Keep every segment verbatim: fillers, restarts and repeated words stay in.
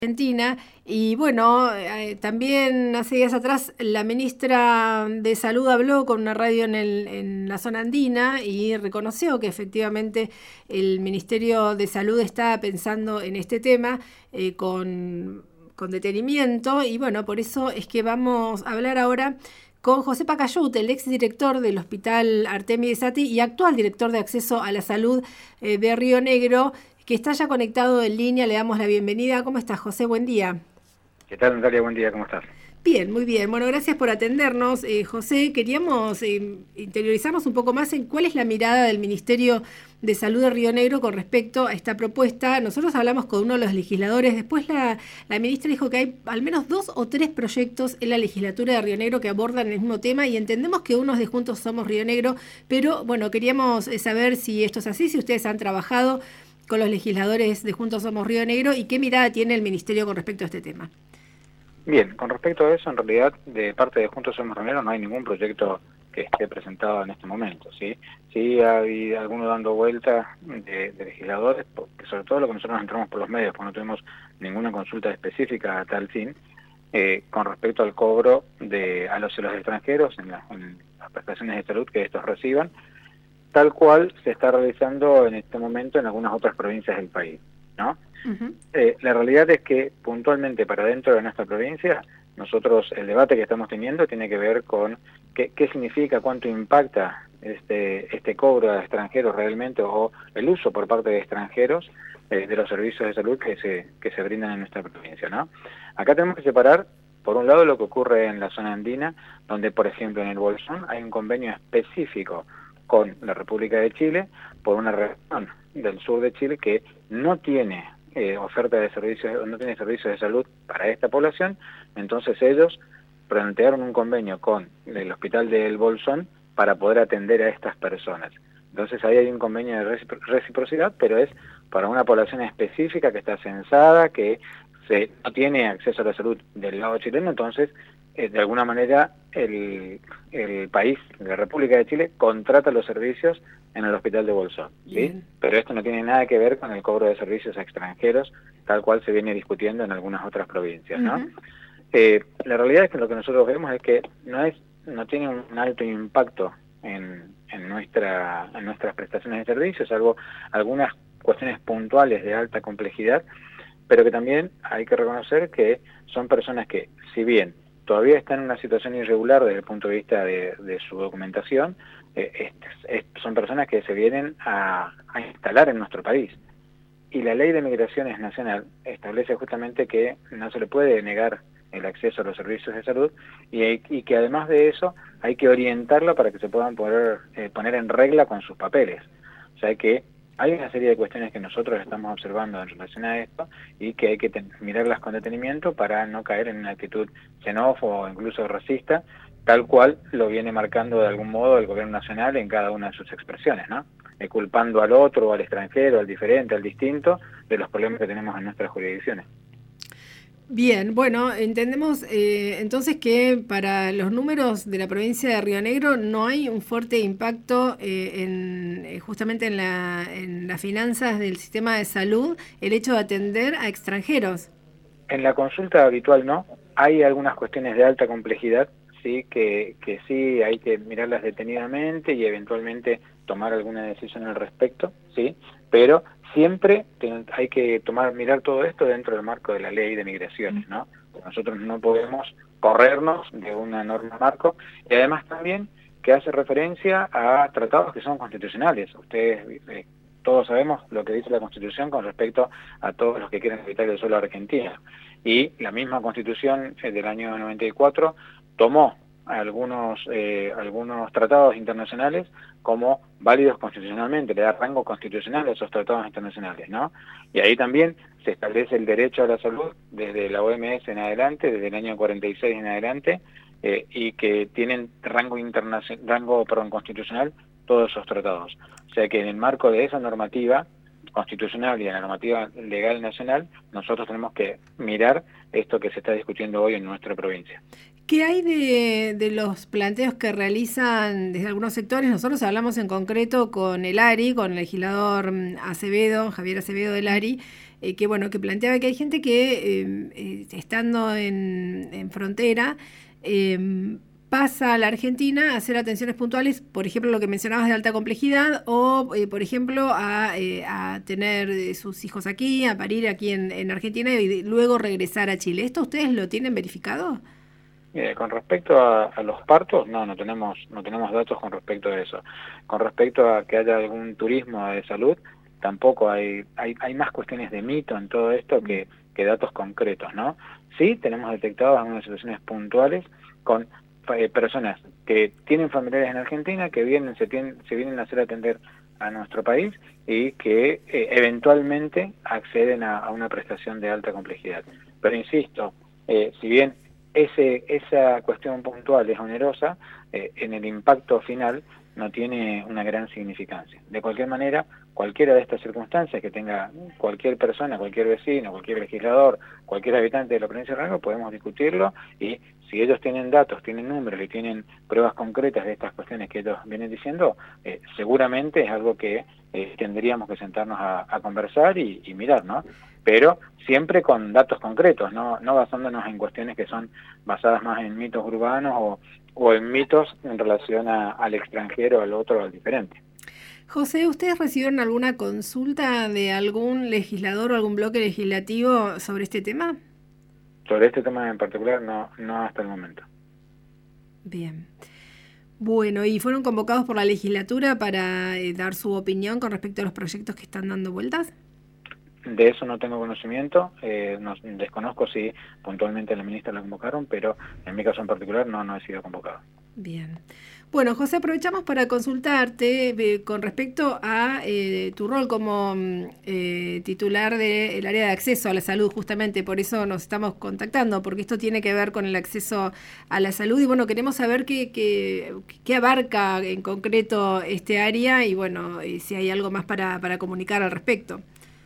Argentina. Y bueno, eh, también hace días atrás la ministra de Salud habló con una radio en, el, en la zona andina y reconoció que efectivamente el Ministerio de Salud está pensando en este tema eh, con, con detenimiento. Y bueno, por eso es que vamos a hablar ahora con José Pacayut, el exdirector del Hospital Artemio Sati y actual director de Acceso a la Salud eh, de Río Negro, que está ya conectado en línea. Le damos la bienvenida. ¿Cómo estás, José? Buen día. ¿Qué tal, Natalia? Buen día, ¿cómo estás? Bien, muy bien. Bueno, gracias por atendernos. Eh, José, queríamos eh, interiorizarnos un poco más en cuál es la mirada del Ministerio de Salud de Río Negro con respecto a esta propuesta. Nosotros hablamos con uno de los legisladores. Después la, la ministra dijo que hay al menos dos o tres proyectos en la legislatura de Río Negro que abordan el mismo tema y entendemos que uno es de Juntos Somos Río Negro, pero bueno, queríamos saber si esto es así, si ustedes han trabajado con los legisladores de Juntos Somos Río Negro y qué mirada tiene el Ministerio con respecto a este tema. Bien, con respecto a eso, en realidad, de parte de Juntos Somos Río Negro no hay ningún proyecto que esté presentado en este momento, ¿sí? Sí hay alguno dando vuelta de, de legisladores, porque sobre todo lo que nosotros nos entramos por los medios, porque no tuvimos ninguna consulta específica a tal fin, eh, con respecto al cobro de a los, a los extranjeros en, la, en las prestaciones de salud que estos reciban, tal cual se está realizando en este momento en algunas otras provincias del país, ¿no? Uh-huh. Eh, la realidad es que puntualmente para dentro de nuestra provincia, nosotros el debate que estamos teniendo tiene que ver con qué, qué significa, cuánto impacta este, este cobro a extranjeros realmente o el uso por parte de extranjeros eh, de los servicios de salud que se, que se brindan en nuestra provincia, ¿no? Acá tenemos que separar, por un lado, lo que ocurre en la zona andina, donde, por ejemplo, en el Bolsón hay un convenio específico con la República de Chile por una región del sur de Chile que no tiene eh, oferta de servicios, no tiene servicios de salud para esta población. Entonces ellos plantearon un convenio con el Hospital del Bolsón para poder atender a estas personas. Entonces ahí hay un convenio de reciprocidad, pero es para una población específica que está censada, que se, no tiene acceso a la salud del lado chileno. Entonces Eh, de alguna manera el, el país, la República de Chile, contrata los servicios en el Hospital de Bolsón, ¿sí? Pero esto no tiene nada que ver con el cobro de servicios a extranjeros, tal cual se viene discutiendo en algunas otras provincias, ¿no? Uh-huh. eh, la realidad es que lo que nosotros vemos es que no es no tiene un alto impacto en, en, nuestra, en nuestras prestaciones de servicios, salvo algunas cuestiones puntuales de alta complejidad, pero que también hay que reconocer que son personas que, si bien todavía está en una situación irregular desde el punto de vista de, de su documentación, eh, es, es, son personas que se vienen a, a instalar en nuestro país. Y la ley de migraciones nacional establece justamente que no se le puede negar el acceso a los servicios de salud y, y que además de eso hay que orientarlo para que se puedan poder eh, poner en regla con sus papeles. O sea que hay una serie de cuestiones que nosotros estamos observando en relación a esto y que hay que mirarlas con detenimiento para no caer en una actitud xenófoba o incluso racista, tal cual lo viene marcando de algún modo el gobierno nacional en cada una de sus expresiones, ¿no? Eh, culpando al otro, al extranjero, al diferente, al distinto, de los problemas que tenemos en nuestras jurisdicciones. Bien, bueno, entendemos eh, entonces que para los números de la provincia de Río Negro no hay un fuerte impacto eh, en eh, justamente en, la, en las finanzas del sistema de salud el hecho de atender a extranjeros. En la consulta habitual no, hay algunas cuestiones de alta complejidad, sí, que, que sí hay que mirarlas detenidamente y eventualmente tomar alguna decisión al respecto, sí, pero siempre hay que tomar mirar todo esto dentro del marco de la ley de migraciones, ¿no? Nosotros no podemos corrernos de una norma marco y además también que hace referencia a tratados que son constitucionales. Ustedes eh, todos sabemos lo que dice la Constitución con respecto a todos los que quieren habitar el suelo argentino. Y la misma Constitución eh, del año noventa y cuatro tomó algunos eh, algunos tratados internacionales como válidos constitucionalmente, le da rango constitucional a esos tratados internacionales, ¿no? Y ahí también se establece el derecho a la salud desde la O M S en adelante, desde el año cuarenta y seis en adelante, eh, y que tienen rango internacional, rango perdón, constitucional todos esos tratados. O sea que en el marco de esa normativa constitucional y en la normativa legal nacional, nosotros tenemos que mirar esto que se está discutiendo hoy en nuestra provincia. ¿Qué hay de, de los planteos que realizan desde algunos sectores? Nosotros hablamos en concreto con el ARI, con el legislador Acevedo, Javier Acevedo del ARI, eh, que bueno, que planteaba que hay gente que eh, eh, estando en, en frontera, eh, pasa a la Argentina a hacer atenciones puntuales, por ejemplo, lo que mencionabas de alta complejidad, o eh, por ejemplo, a, eh, a tener eh, sus hijos aquí, a parir aquí en, en Argentina y de, luego regresar a Chile. ¿Esto ustedes lo tienen verificado? Mire, con respecto a, a los partos, no, no tenemos, no tenemos datos con respecto a eso. Con respecto a que haya algún turismo de salud, tampoco hay, hay, hay más cuestiones de mito en todo esto que, que datos concretos, ¿no? Sí, tenemos detectado algunas situaciones puntuales con eh, personas que tienen familiares en Argentina, que vienen, se, tienen, se vienen a hacer atender a nuestro país y que eh, eventualmente acceden a, a una prestación de alta complejidad. Pero insisto, eh, si bien ese, esa cuestión puntual es onerosa, eh, en el impacto final no tiene una gran significancia. De cualquier manera, cualquiera de estas circunstancias que tenga cualquier persona, cualquier vecino, cualquier legislador, cualquier habitante de la provincia de Rango, podemos discutirlo, y si ellos tienen datos, tienen números y tienen pruebas concretas de estas cuestiones que ellos vienen diciendo, eh, seguramente es algo que eh, tendríamos que sentarnos a, a conversar y, y mirar, ¿no? Pero siempre con datos concretos, no, no basándonos en cuestiones que son basadas más en mitos urbanos o, o en mitos en relación a, al extranjero, al otro, al diferente. José, ¿ustedes recibieron alguna consulta de algún legislador o algún bloque legislativo sobre este tema? Sobre este tema en particular, no, no hasta el momento. Bien. Bueno, ¿y fueron convocados por la legislatura para eh, dar su opinión con respecto a los proyectos que están dando vueltas? De eso no tengo conocimiento, eh, no, desconozco si puntualmente la ministra la convocaron, pero en mi caso en particular no, no he sido convocado. Bien. Bueno, José, aprovechamos para consultarte eh, con respecto a eh, tu rol como eh, titular del área de acceso a la salud, justamente por eso nos estamos contactando, porque esto tiene que ver con el acceso a la salud y bueno, queremos saber qué, qué, qué abarca en concreto este área y bueno, y si hay algo más para, para comunicar al respecto.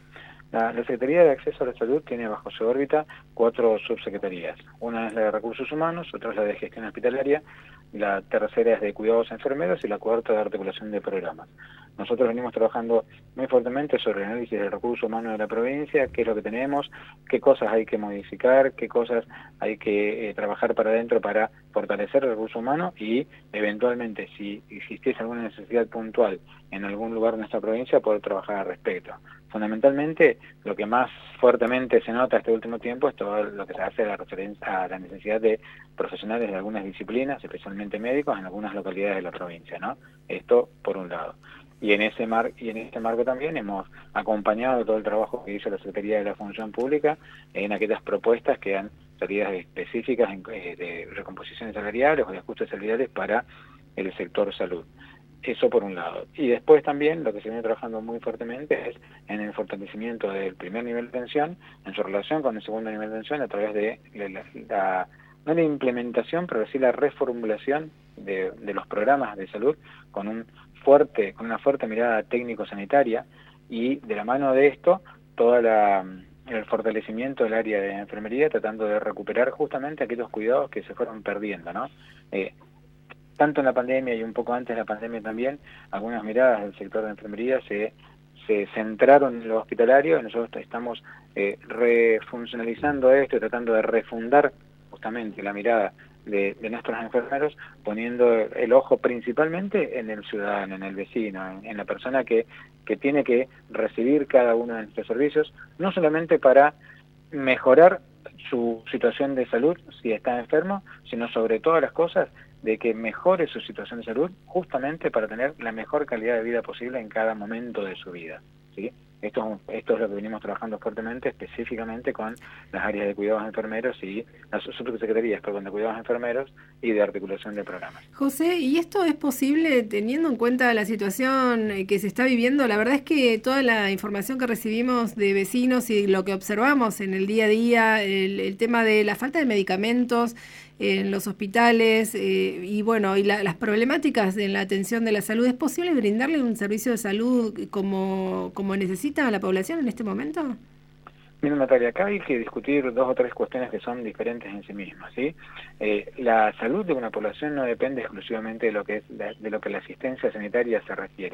La, la Secretaría de Acceso a la Salud tiene bajo su órbita cuatro subsecretarías. Una es la de Recursos Humanos, otra es la de Gestión Hospitalaria, la tercera es de Cuidados Enfermeros y la cuarta de Articulación de Programas. Nosotros venimos trabajando muy fuertemente sobre el análisis del recurso humano de la provincia, qué es lo que tenemos, qué cosas hay que modificar, qué cosas hay que eh, trabajar para adentro para fortalecer el recurso humano y eventualmente, si existiese alguna necesidad puntual en algún lugar de nuestra provincia, poder trabajar al respecto. Fundamentalmente, lo que más fuertemente se nota este último tiempo es todo lo que se hace a la, referencia, a la necesidad de profesionales de algunas disciplinas, especialmente médicos, en algunas localidades de la provincia, ¿no? Esto por un lado. Y en ese mar y en este marco también hemos acompañado todo el trabajo que hizo la Secretaría de la Función Pública en aquellas propuestas que han salidas específicas en, eh, de recomposiciones salariales o de ajustes salariales para el sector salud. Eso por un lado. Y después también lo que se viene trabajando muy fuertemente es en el fortalecimiento del primer nivel de atención, en su relación con el segundo nivel de atención a través de la, la, la no la implementación, pero sí la reformulación de, de los programas de salud con un fuerte, con una fuerte mirada técnico-sanitaria y de la mano de esto toda la el fortalecimiento del área de enfermería, tratando de recuperar justamente aquellos cuidados que se fueron perdiendo, ¿no? Eh, tanto en la pandemia y un poco antes de la pandemia también, algunas miradas del sector de enfermería se, se centraron en lo hospitalario y nosotros estamos eh, refuncionalizando esto y tratando de refundar justamente la mirada de, de nuestros enfermeros, poniendo el ojo principalmente en el ciudadano, en el vecino, en, en la persona que, que tiene que recibir cada uno de nuestros servicios, no solamente para mejorar su situación de salud si está enfermo, sino sobre todas las cosas de que mejore su situación de salud justamente para tener la mejor calidad de vida posible en cada momento de su vida, ¿sí? Esto, esto es lo que venimos trabajando fuertemente, específicamente con las áreas de cuidados enfermeros y las subsecretarías, perdón, de cuidados enfermeros y de articulación de programas. José, ¿y esto es posible teniendo en cuenta la situación que se está viviendo? La verdad es que toda la información que recibimos de vecinos y lo que observamos en el día a día, el, el tema de la falta de medicamentos en los hospitales eh, y bueno, y la, las problemáticas en la atención de la salud, ¿es posible brindarle un servicio de salud como, como necesita la población en este momento? Mira, Natalia, acá hay que discutir dos o tres cuestiones que son diferentes en sí mismas, ¿sí? Eh, la salud de una población no depende exclusivamente de lo que es la, de lo que la asistencia sanitaria se refiere,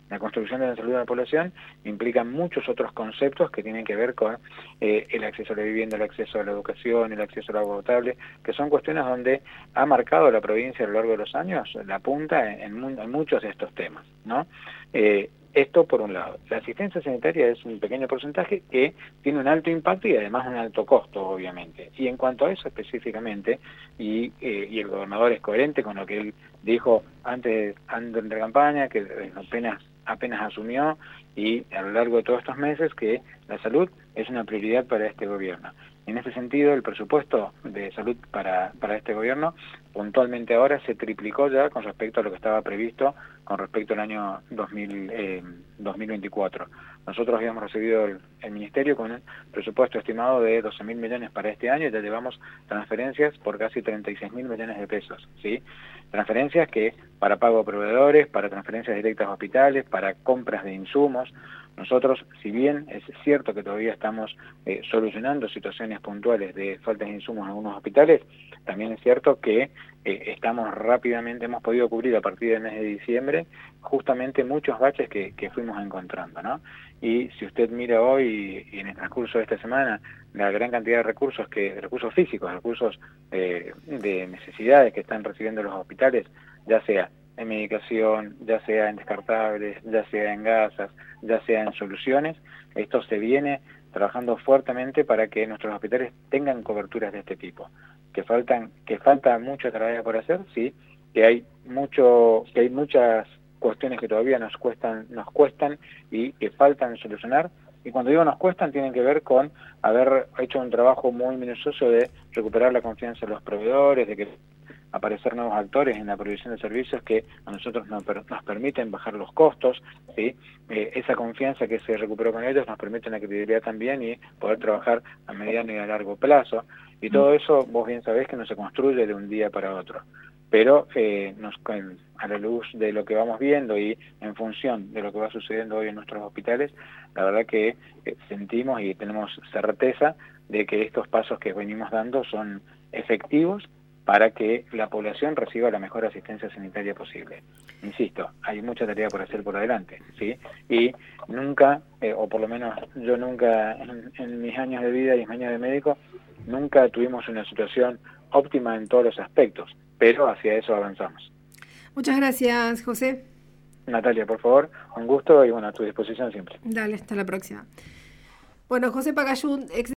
La construcción de la salud de la población implica muchos otros conceptos que tienen que ver con eh, el acceso a la vivienda, el acceso a la educación, el acceso al agua potable, que son cuestiones donde ha marcado la provincia a lo largo de los años la punta en, en, en muchos de estos temas, ¿no? Eh, Esto por un lado. La asistencia sanitaria es un pequeño porcentaje que tiene un alto impacto y además un alto costo, obviamente. Y en cuanto a eso específicamente, y, eh, y el gobernador es coherente con lo que él dijo antes, antes de la campaña, que apenas, apenas asumió, y a lo largo de todos estos meses, que la salud es una prioridad para este gobierno. En ese sentido, el presupuesto de salud para, para este gobierno puntualmente ahora se triplicó ya con respecto a lo que estaba previsto con respecto al año dos mil, eh, dos mil veinticuatro. Nosotros habíamos recibido el, el Ministerio con un presupuesto estimado de doce mil millones para este año y ya llevamos transferencias por casi treinta y seis mil millones de pesos, ¿sí? Transferencias que para pago a proveedores, para transferencias directas a hospitales, para compras de insumos. Nosotros, si bien es cierto que todavía estamos eh, solucionando situaciones puntuales de falta de insumos en algunos hospitales, también es cierto que eh, estamos rápidamente, hemos podido cubrir a partir del mes de diciembre justamente muchos baches que, que fuimos encontrando, ¿no? Y si usted mira hoy y en el transcurso de esta semana la gran cantidad de recursos, que recursos físicos, recursos eh, de necesidades que están recibiendo los hospitales, ya sea en medicación, ya sea en descartables, ya sea en gasas, ya sea en soluciones, esto se viene trabajando fuertemente para que nuestros hospitales tengan coberturas de este tipo. Que faltan, que falta mucha tarea por hacer, sí, que hay mucho, que hay muchas cuestiones que todavía nos cuestan, nos cuestan y que faltan solucionar. Y cuando digo nos cuestan, tienen que ver con haber hecho un trabajo muy minucioso de recuperar la confianza de los proveedores, de que aparecer nuevos actores en la provisión de servicios que a nosotros nos, nos permiten bajar los costos, ¿sí? Eh, esa confianza que se recuperó con ellos nos permite una credibilidad también y poder trabajar a mediano y a largo plazo. Y todo eso, vos bien sabés que no se construye de un día para otro. Pero eh, nos, a la luz de lo que vamos viendo y en función de lo que va sucediendo hoy en nuestros hospitales, la verdad que eh, sentimos y tenemos certeza de que estos pasos que venimos dando son efectivos para que la población reciba la mejor asistencia sanitaria posible. Insisto, hay mucha tarea por hacer por adelante, ¿sí? Y nunca, eh, o por lo menos yo nunca, en, en mis años de vida y mis años de médico, nunca tuvimos una situación óptima en todos los aspectos, pero hacia eso avanzamos. Muchas gracias, José. Natalia, por favor, un gusto y bueno, a tu disposición siempre. Dale, hasta la próxima. Bueno, José Pacayún, ex